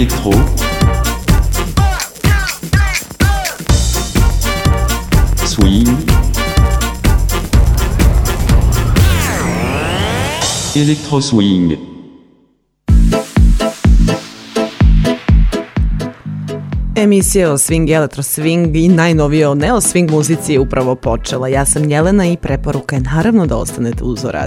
Électro, swing, Electro swing. Emisija o swing, elektro swing i najnovije o neo swing muzici je upravo počela. Ja sam Jelena i preporuka je naravno da ostanete uz radio.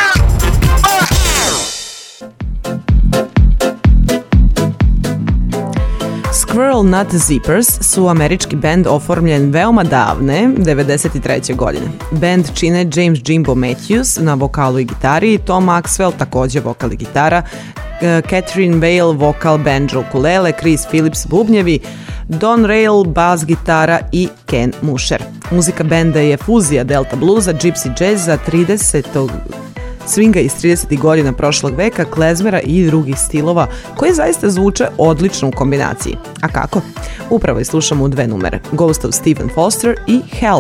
Squirrel Nut Zippers su američki bend oformljen veoma davne, 93. godine. Bend čine James Jimbo Matthews na vokalu i gitari, Tom Maxwell također vokal i gitara, Catherine Vale vokal, banjo, ukulele, Chris Phillips bubnjevi, Don Rail bas gitara i Ken Musher. Muzika benda je fuzija delta bluza, gypsy jazza, swinga iz 30. godina prošlog veka, klezmera i drugih stilova koji zaista zvuče odlično u kombinaciji. A kako? Upravo je slušamo u dve numere, Ghost of Stephen Foster i Hell.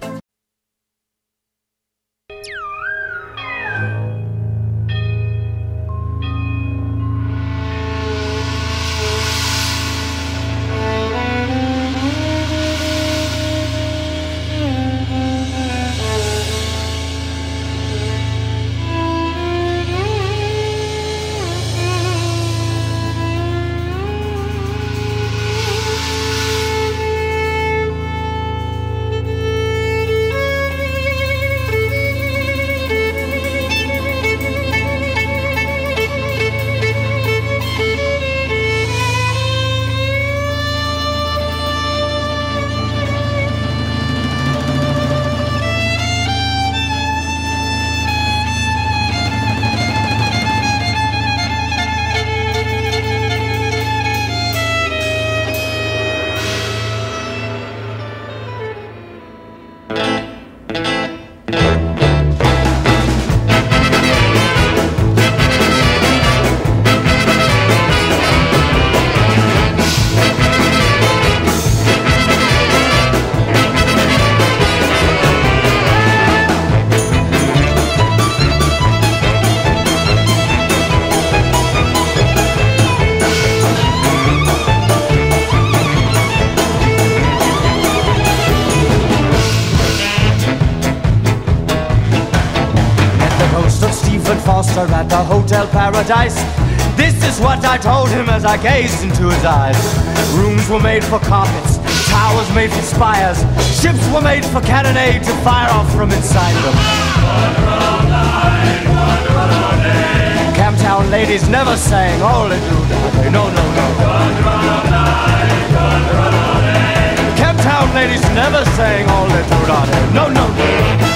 At the Hotel Paradise, this is what I told him as I gazed into his eyes. Rooms were made for carpets, towers made for spires, ships were made for cannonade to fire off from inside them. Camptown ladies never sang "Ole Doodle." No, no, no. Camptown ladies never sang "Ole Doodle." No, no, no.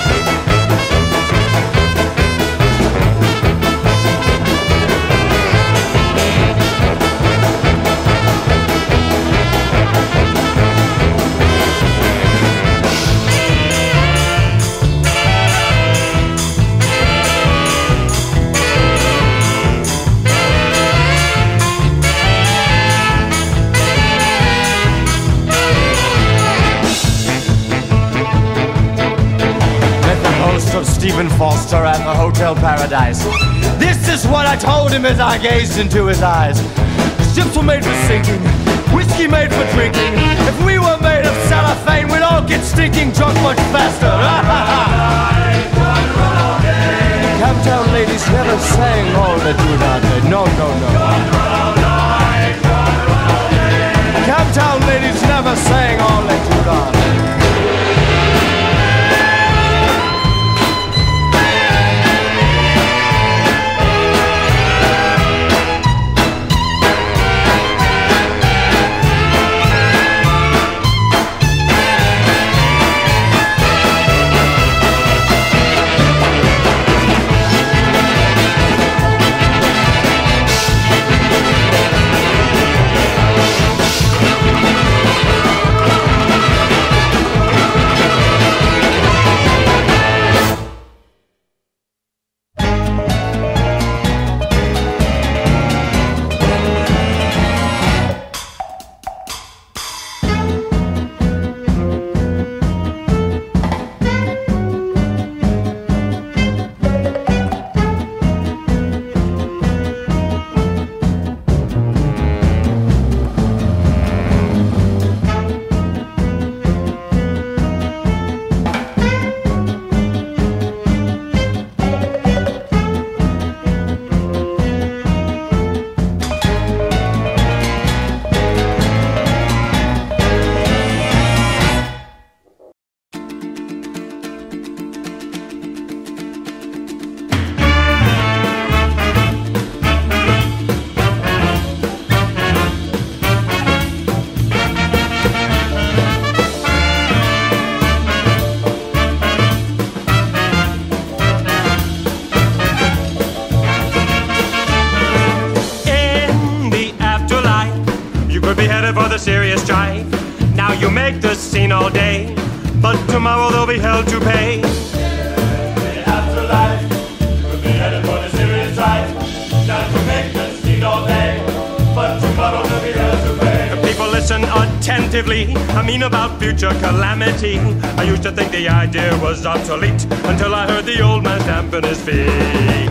Stephen Foster at the Hotel Paradise. This is what I told him as I gazed into his eyes. Ships were made for sinking, whiskey made for drinking. If we were made of cellophane, we'd all get stinking drunk much faster. Camptown ladies never sang all the do not. No, no, no. Camptown ladies never sang all the do not. strife. Now you make the scene all day, but tomorrow they'll be held to pay. The afterlife could be headed for the serious strife. Now you make the scene all day, but tomorrow they'll be held to pay. People listen attentively, I mean about future calamity. I used to think the idea was obsolete until I heard the old man stamping his feet.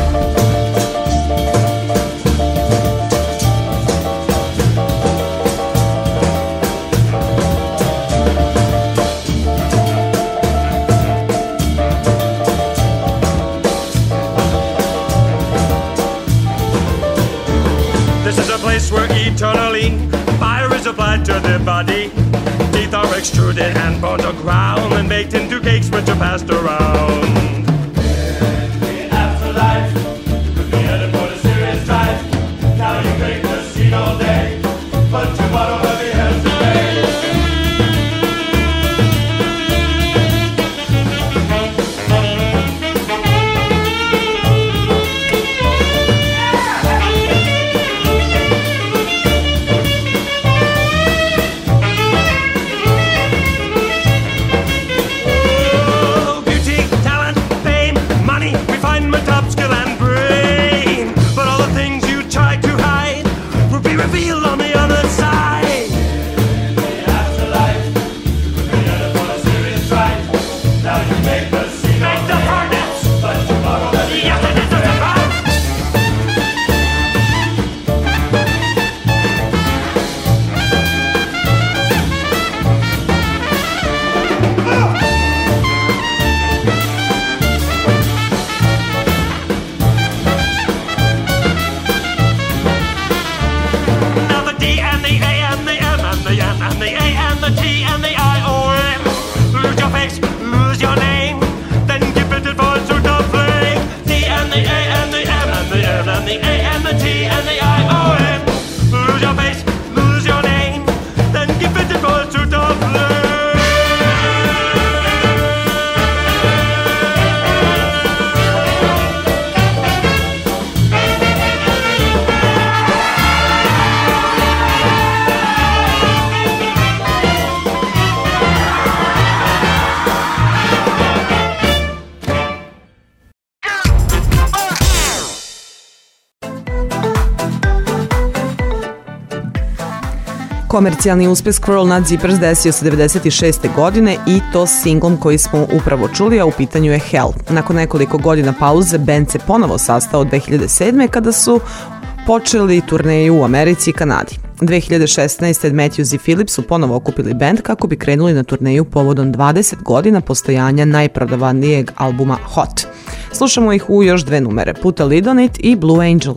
Where eternally fire is applied to the body. Teeth are extruded and bones are ground and baked into cakes which are passed around. The afterlife could be headed for the serious strife. Now you make the scene all day, but tomorrow will be held to pay. Komercijalni uspeh Squirrel Nut Zippers desio se 96. godine i to singlom koji smo upravo čuli, a u pitanju je Hell. Nakon nekoliko godina pauze, band se ponovo sastao 2007. kada su počeli turneju u Americi i Kanadi. 2016. Matthews i Phillips su ponovo okupili band kako bi krenuli na turneju povodom 20 godina postojanja najprodavanijeg albuma Hot. Slušamo ih u još dve numere, Put a Lid on It i Blue Angel.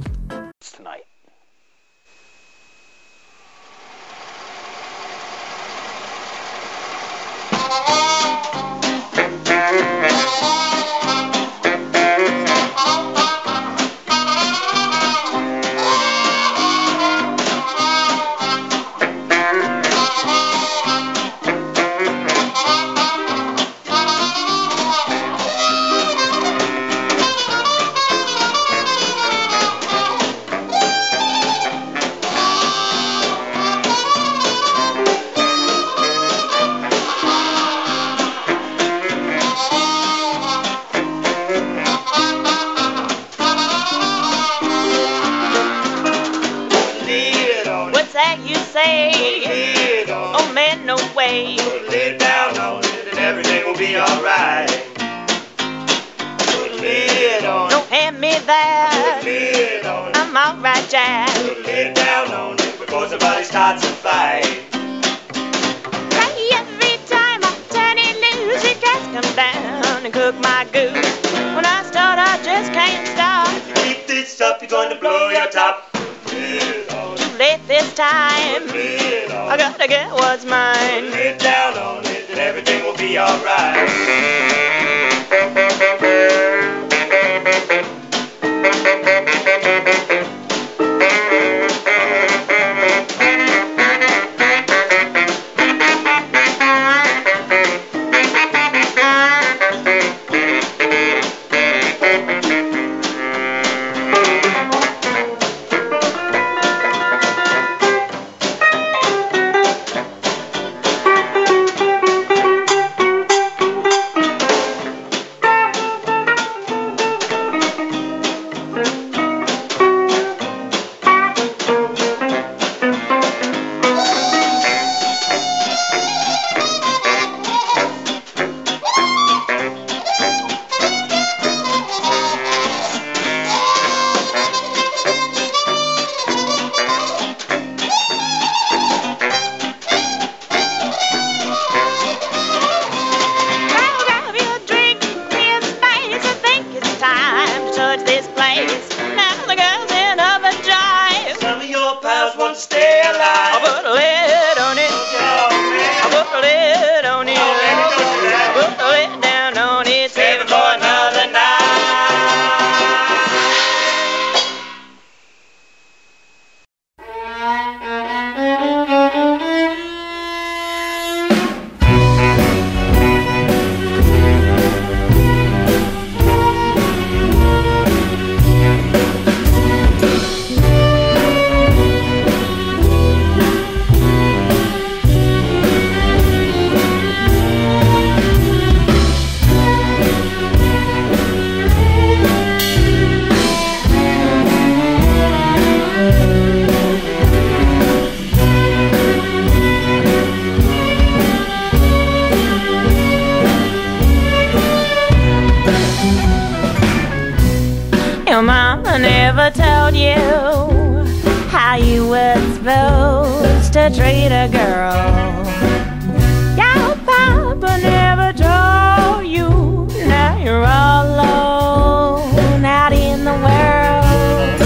mama never told you how you were supposed to treat a girl. Your papa never told you. Now you're all alone out in the world.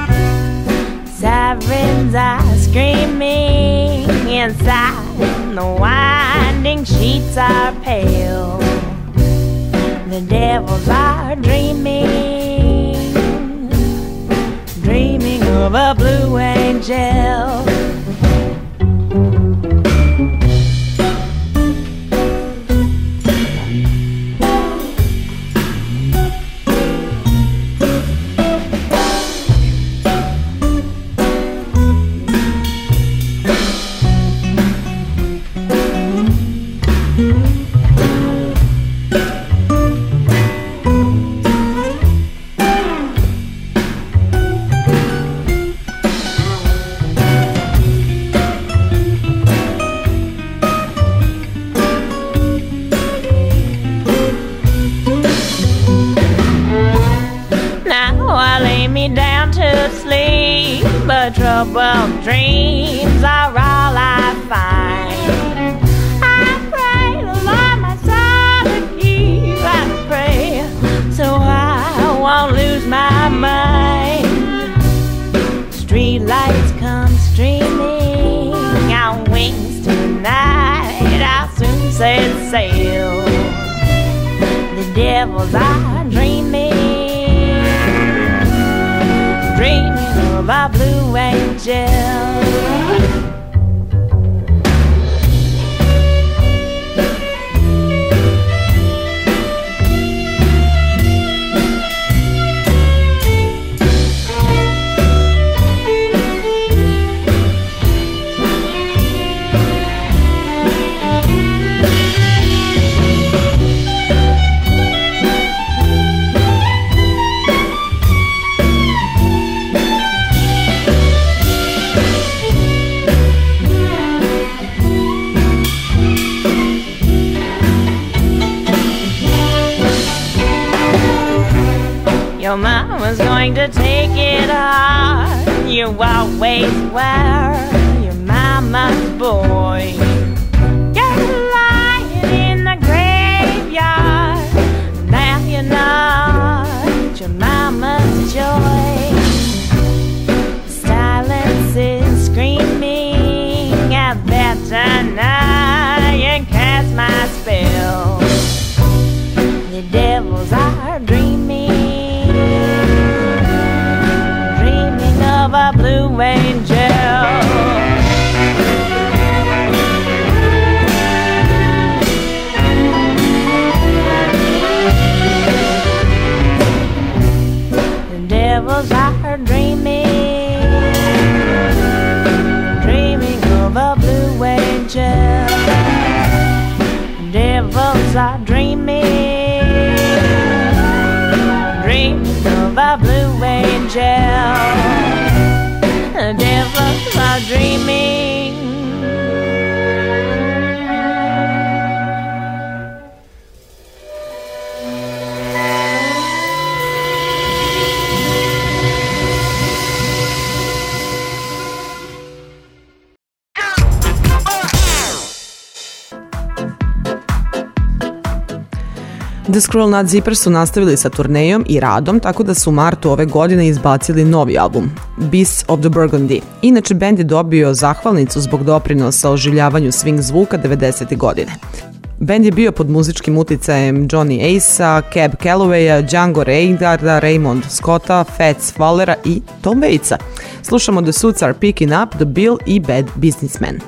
Sirens are screaming inside, the winding sheets are pale. The devils are dreaming, dreaming of a blue angel. But troubled dreams are all I find. I pray to Lord my soul to keep. I pray so I won't lose my mind. Street lights come streaming on wings tonight. I'll soon set sail. The devils are dreaming, dreaming of a blue angel. Your mama's going to take it hard. You always were your mama's boy. You're lying in the graveyard. Now you're not your mama's joy. Silence is screaming out there tonight and cast my spell. The devils are dreaming, dreaming of a blue angel. The devils are dreaming, dreaming of a blue angel. The devils are dreaming, dreaming of a blue angel. The devils are dreaming. The Squirrel Nut Zippers su nastavili sa turnejom i radom, tako da su u martu ove godine izbacili novi album, Beasts of the Burgundy. Inače, bend je dobio zahvalnicu zbog doprinosa oživljavanju swing zvuka 90. godine. Bend je bio pod muzičkim uticajem Johnny Ace-a, Cab Callowaya, Django Reinharda, Raymond Scotta, Fats Wallera i Tom Waitsa. Slušamo The Suits Are Picking Up, The Bill i Bad Businessman.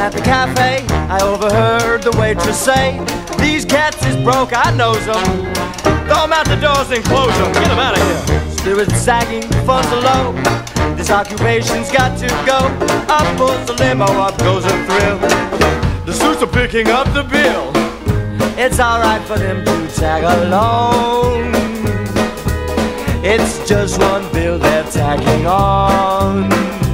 At the cafe, I overheard the waitress say, "These cats is broke, I knows them. Throw them out the doors and close them. Get them out of here." Spirits sagging, funds are low. This occupation's got to go. Up pulls the limo, up goes a thrill. The suits are picking up the bill. It's alright for them to tag along. It's just one bill they're tagging on.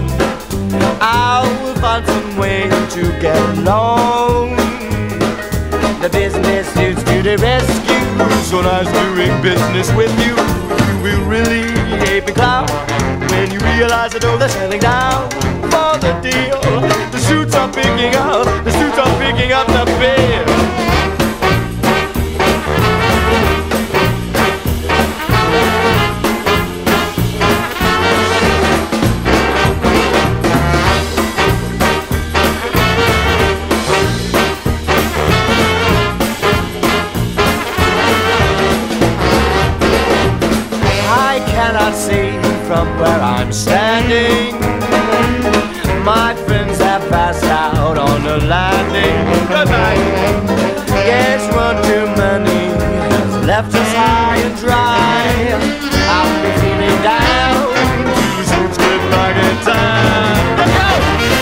I will find some way to get along. The business suits to the rescue. So nice doing business with you. You will really hate me, clown, when you realize I know they're settling down for the deal. The suits are picking up, the suits are picking up the bill. From where I'm standing, my friends have passed out on the landing. Goodbye. Yes, one too many has left us high and dry. I'll be feeling down. Two suits get back in time. Let's go!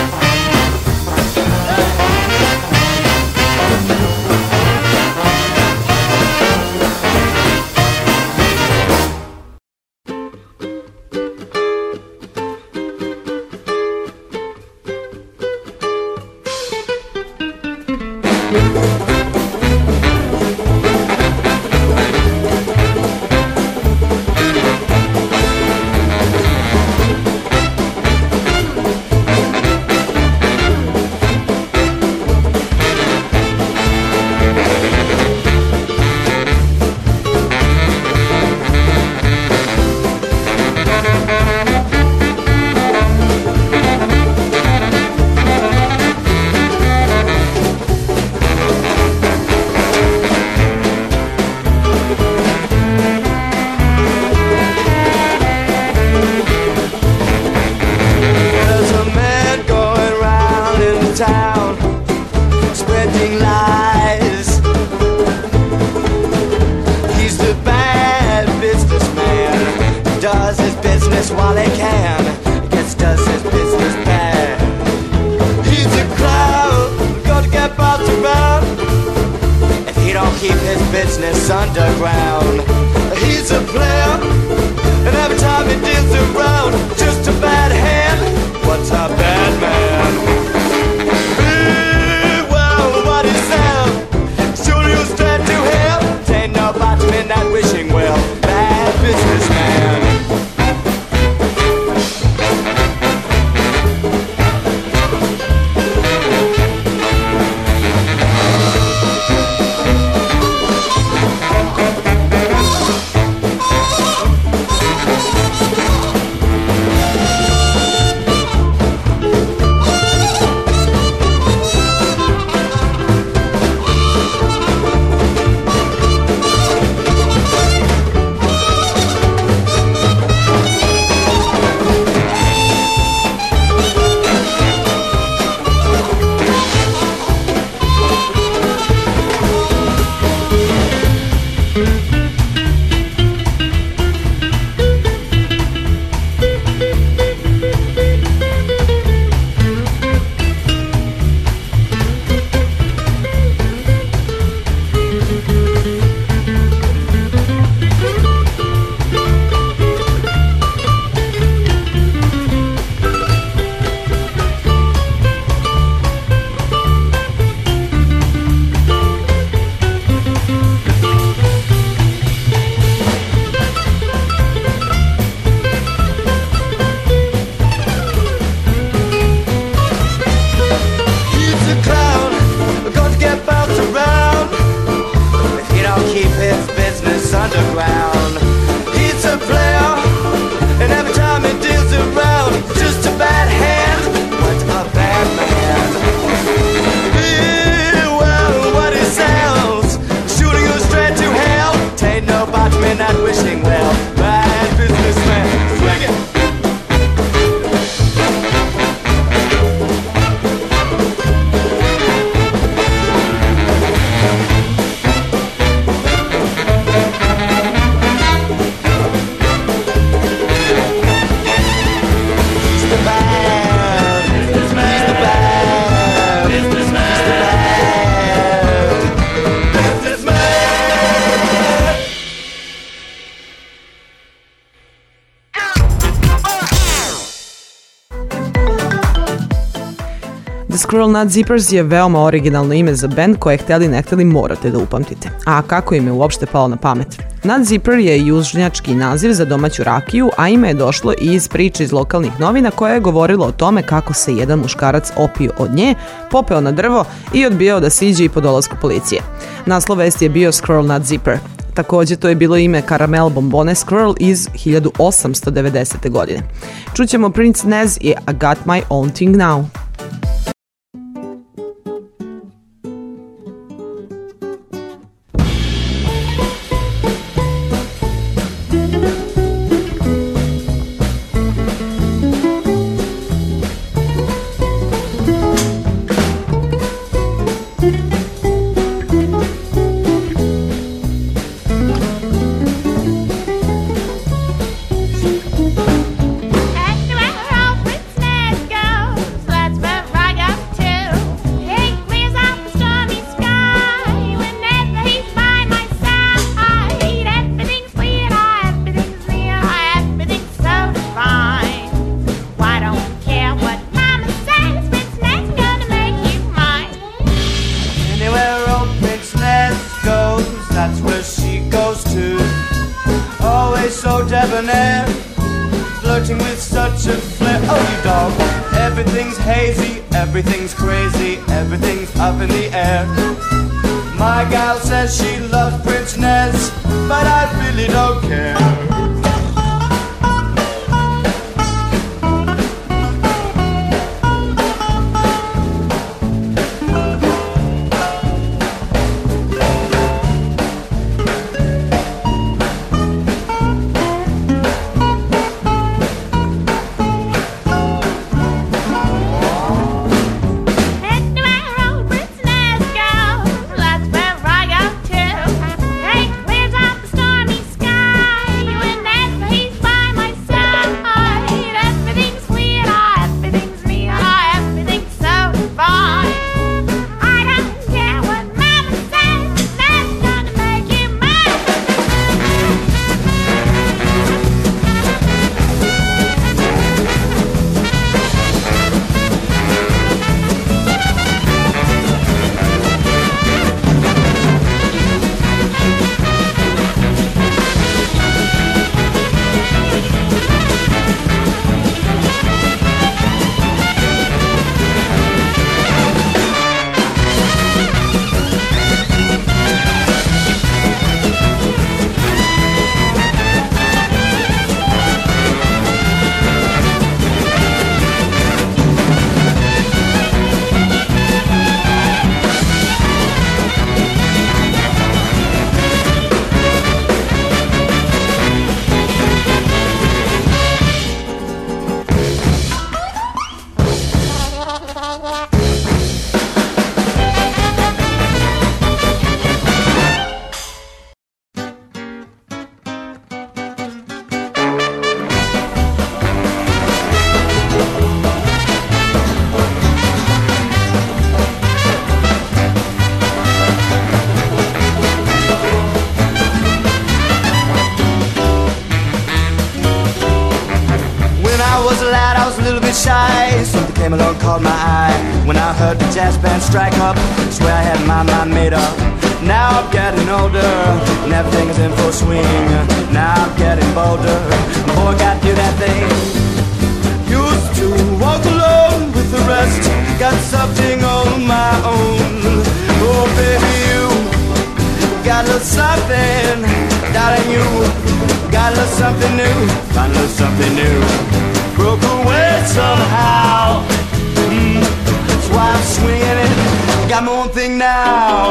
While he can, gets does his business bad. He's a clown, gotta get bounced around. If he don't keep his business underground, he's a player, and every time he deals around, just a bad hand. What's a bad man? Well, what is that? Sure you'll stand to him. Ain't nobody in that wishing well. Bad businessman. The Squirrel Nut Zippers je veoma originalno ime za bend koje hteli ne hteli morate da upamtite. A kako im je uopšte palo na pamet? Nut Zipper je južnjački naziv za domaću rakiju, a ime je došlo iz priče iz lokalnih novina koja je govorila o tome kako se jedan muškarac opio od nje, popeo na drvo i odbijao da siđe i po dolasku policije. Naslov vesti je bio Squirrel Nut Zipper. Takođe, to je bilo ime karamel bombone Squirrel iz 1890. godine. Čućemo Prince Nez i I Got My Own Thing Now. Flirting with such a flair. Oh, you dog. Everything's hazy, everything's crazy, everything's up in the air. My gal says she loves Prince Nez, but I really don't care. Shy, something came along, caught my eye. When I heard the jazz band strike up, swear I had my mind made up. Now I'm getting older, and everything is in full swing. Now I'm getting bolder, boy, got to do that thing. Used to walk alone with the rest, got something on my own. Oh baby, you got a little something, darling, you got a little something new, find a little something new. Broke away somehow. That's why I'm swinging it. Got my own thing now.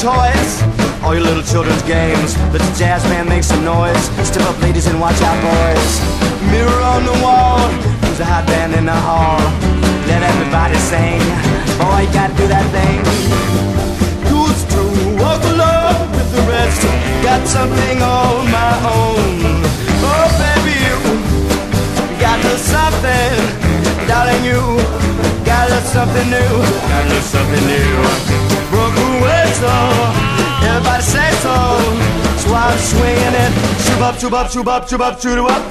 toys, all your little children's games. Let the jazz band make some noise. Step up, ladies, and watch out, boys. Mirror on the wall, who's a hot band in the hall? Let everybody sing. Boy, you gotta do that thing. Who's to walk alone with the rest? Got something on my own. Oh, baby, you got a little something, darling, you got a little something new, got a little something new. Broken whistle, everybody say so. So I'm swinging it, shoot up, shoot up, shoot up, shoot up, shoot up.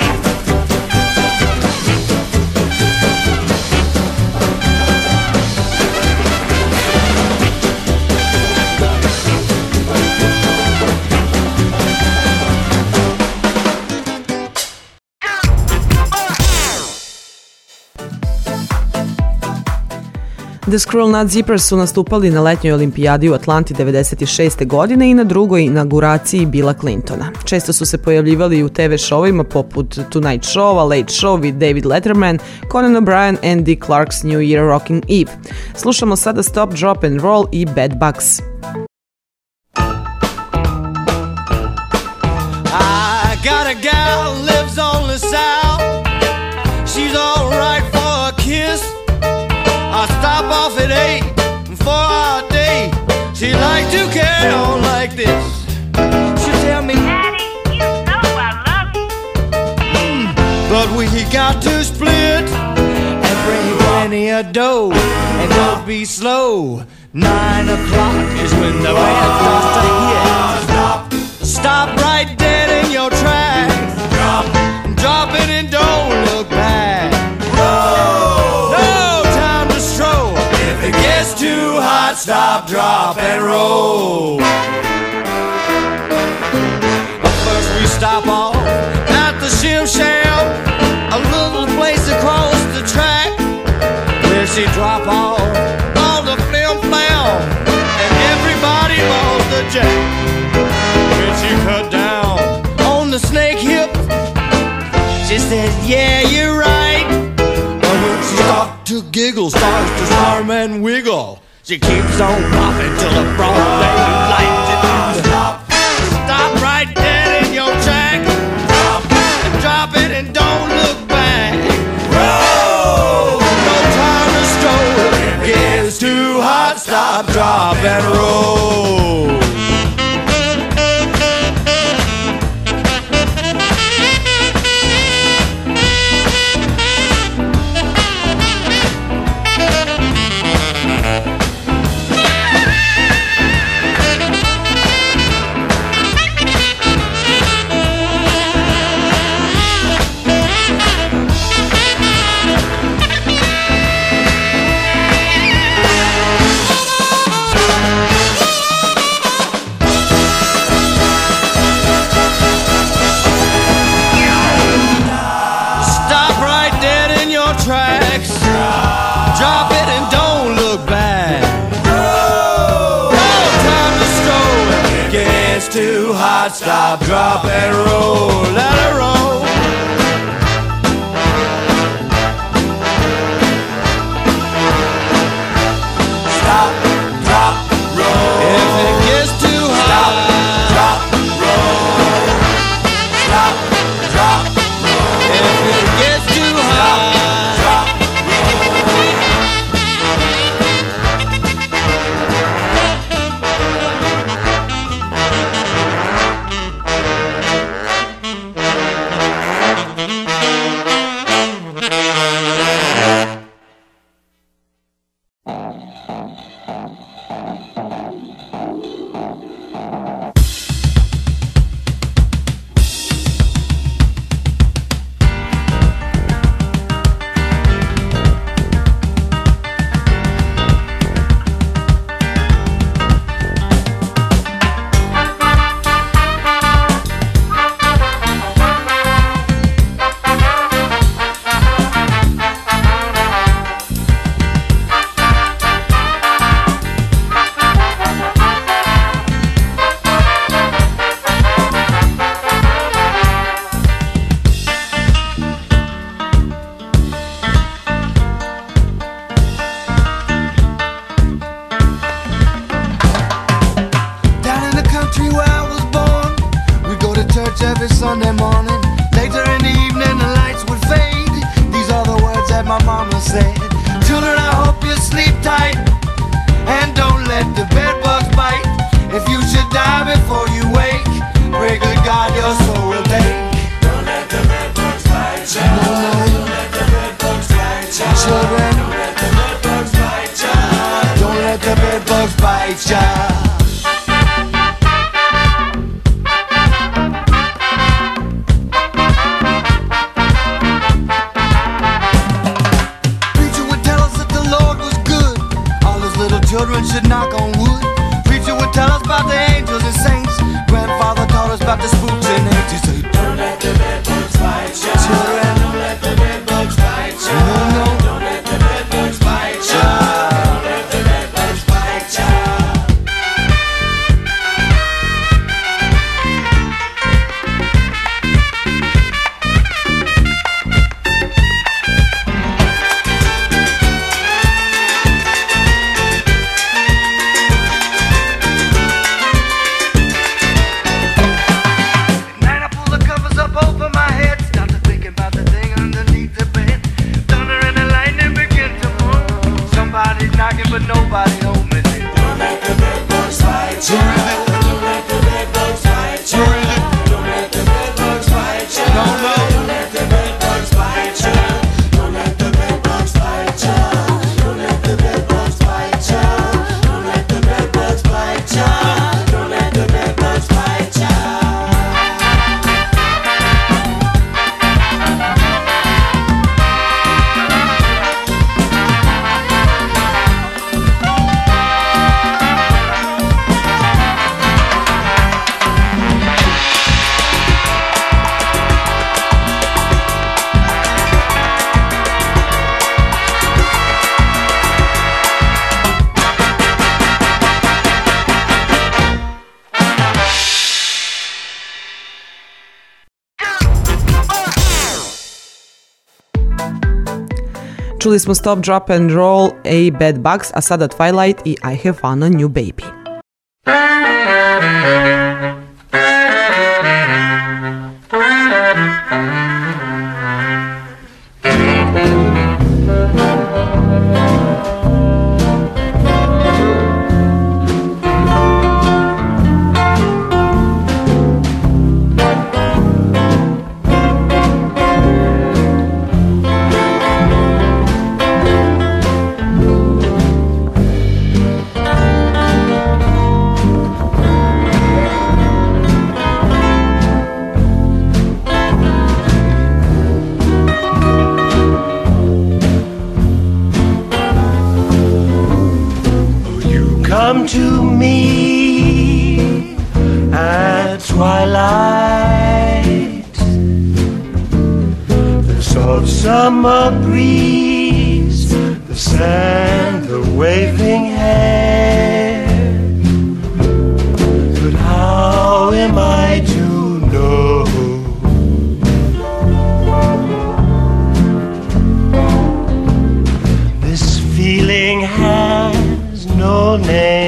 The Squirrel Nut Zippers su nastupali na letnjoj olimpijadi u Atlanti 96. godine i na drugoj inauguraciji Billa Clintona. Često su se pojavljivali u TV šovima poput Tonight Show, Late Show i David Letterman, Conan O'Brien and Dick Clark's New Year Rockin' Eve. Slušamo sada Stop, Drop and Roll i Bad Bugs. I got a gal lives on the south. She's all right for a kiss. I stop off at 8 for our date. She like to carry on like this. She tell me, Daddy, you know I love you. but we got to split and bring plenty of dough and don't be slow. 9 o'clock is when the band starts to hit. Stop right dead in your tracks. Drop it and don't look back. No time to stroll. If it gets too hot, stop, drop, and roll. But first we stop off at the Shim Sham, a little place across the track, where she drop off all the flim flam and everybody balls the jack. When she cut down on the snake hip, she says, yeah, you're right. But when she starts to giggle, starts to squirm and wiggle, she keeps on popping till the broad daylight. Stop right dead in your track. Drop it and don't look back. Roll. No time to stroll. It gets too hot. Stop, drop, and roll. Drop it and don't look back. No time to stroll. It gets too hot. Stop, drop, and roll. Let it roll. Stop, drop, roll. If it gets too hot, stop, drop, roll. Stop, drop, roll. If it gets too hot. church every Sunday morning. Later in the evening the lights would fade. These are the words that my mama said. Children, I hope you sleep tight and don't let the bed bugs bite. If you should die before you wake, pray good God your soul will take. Don't let the bed bugs bite ya. Don't let the bed bugs bite ya. Children, don't let the bed bugs bite ya. Don't let the bed bugs bite ya. Children should knock on wood. Preacher would tell us about the angels and saints. Grandfather taught us about the spooks and angels. He said, don't let the bed bugs bite ya. Children, don't let the bed bugs bite ya. No, no, don't let the bed bugs bite ya. Don't let the bed bugs bite ya. But nobody home and they don't let the bed bugs bite ya. Don't let the bed bugs bite ya. Don't let the bed bugs bite ya. No, no. Don't let the bed bugs bite ya. Don't let the bed bugs bite ya. Don't let the bed bugs bite ya. Don't let the bed bugs bite ya. Don't let the bed bugs bite ya. Čuli smo Stop, Drop and Roll, A Bad Bugs, a sada Twilight i I Have Found a New Baby. Come to me at twilight. The soft summer breeze, the sand, the waving hair. But how am I to know? This feeling has no name.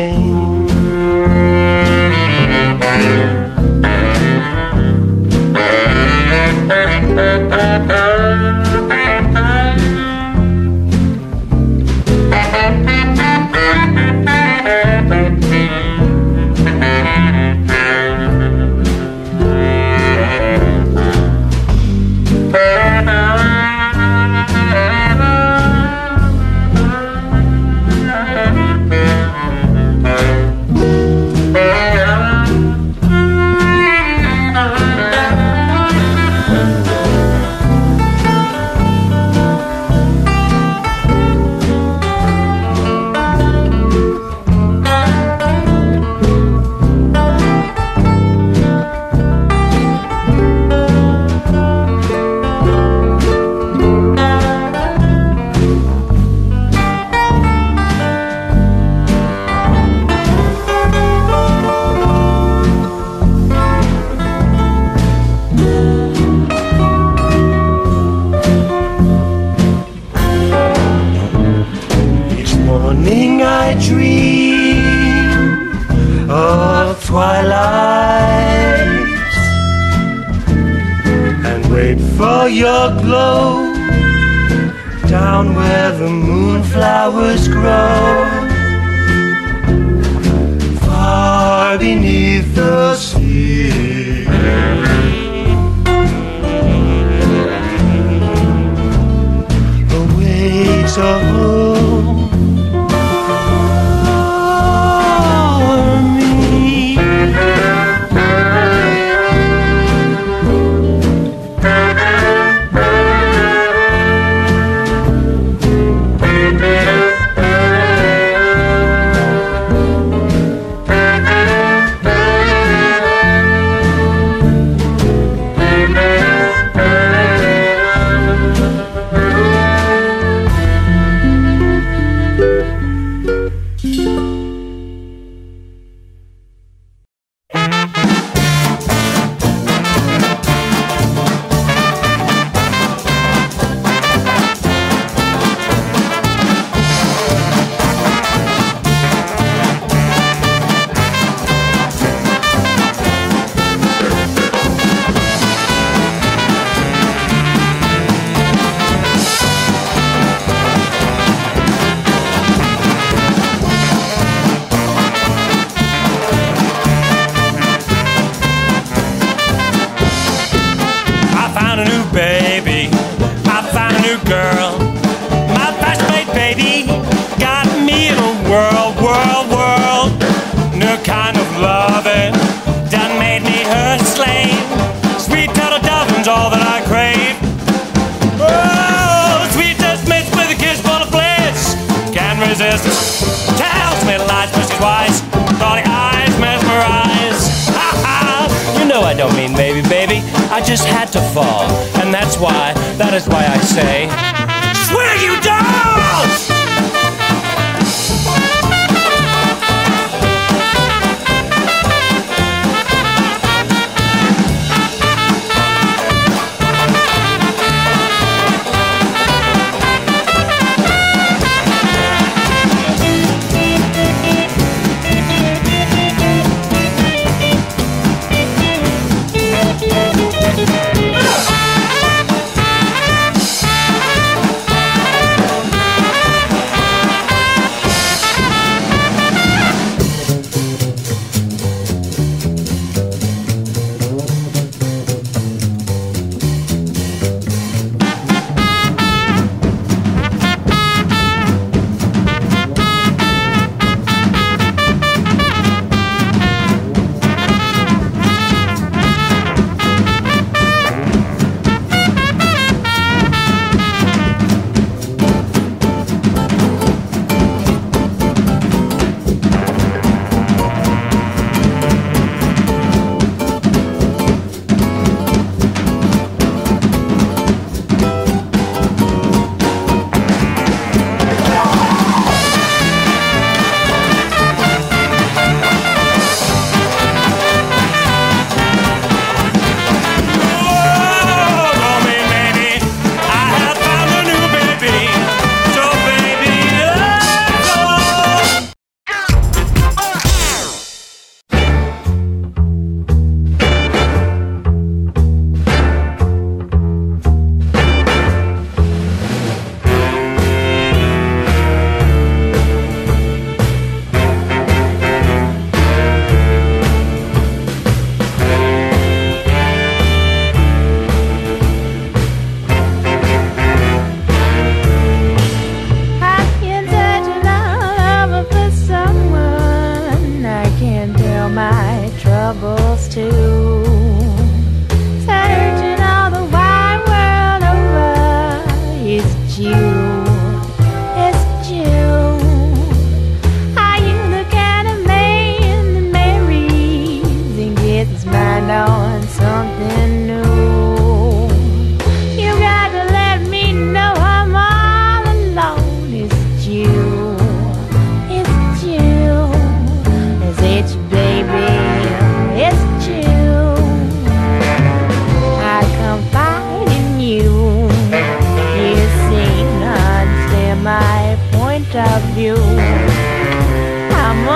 wait for your glow down where the moonflowers grow, far beneath the sea. Awaits a home for me. That is why I say, swing you dogs!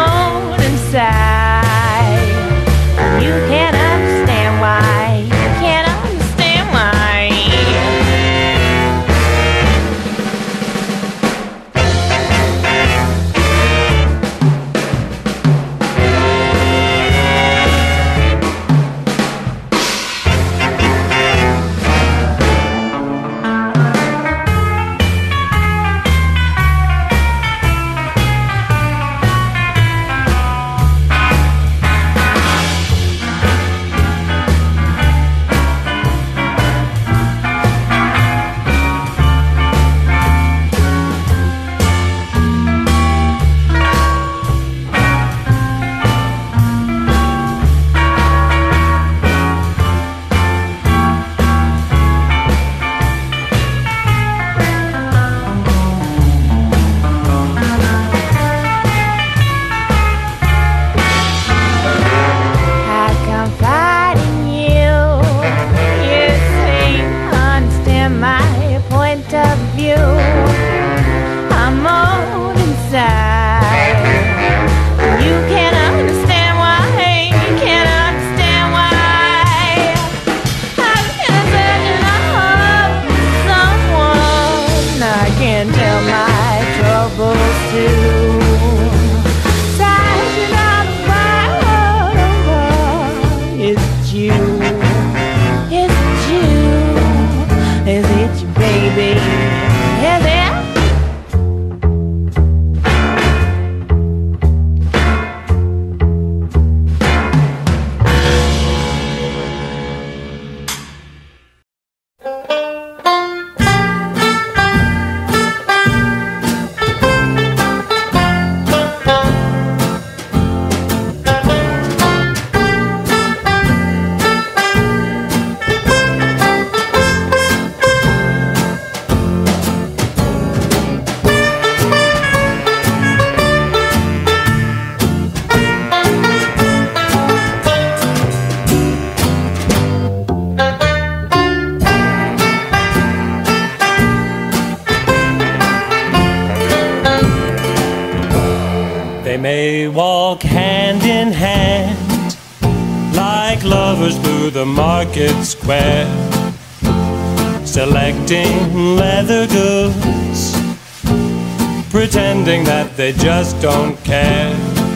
You can't understand why you can't may walk hand in hand like lovers through the market square, selecting leather goods, pretending that they just don't care.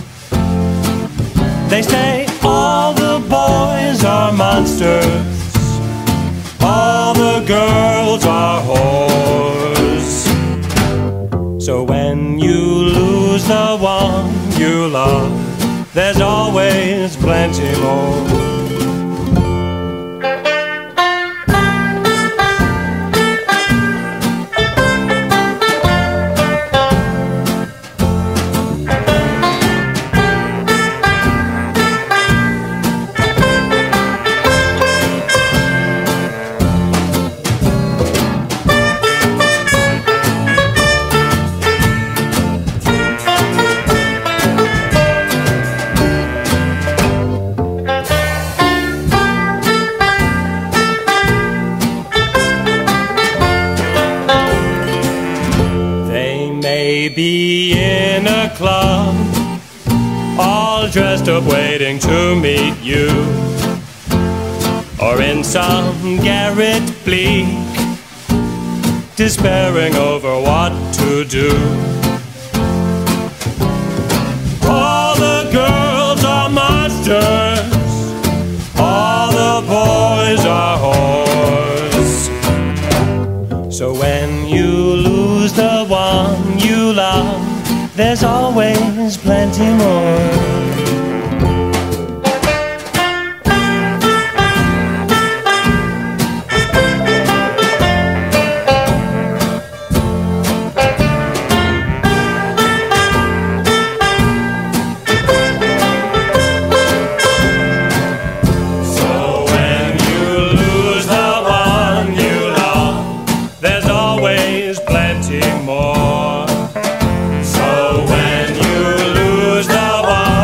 They say all the boys are monsters, all the girls are whores. So when you lose the one you love, there's always plenty more. Be in a club, all dressed up waiting to meet you, or in some garret bleak, despairing over what to do. All the girls are monsters, all the boys are whores. So when you lose the one you love, there's always plenty more. So when you lose the one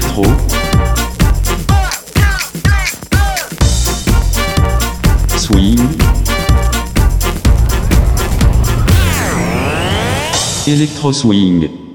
Electro. Swing. Electro swing.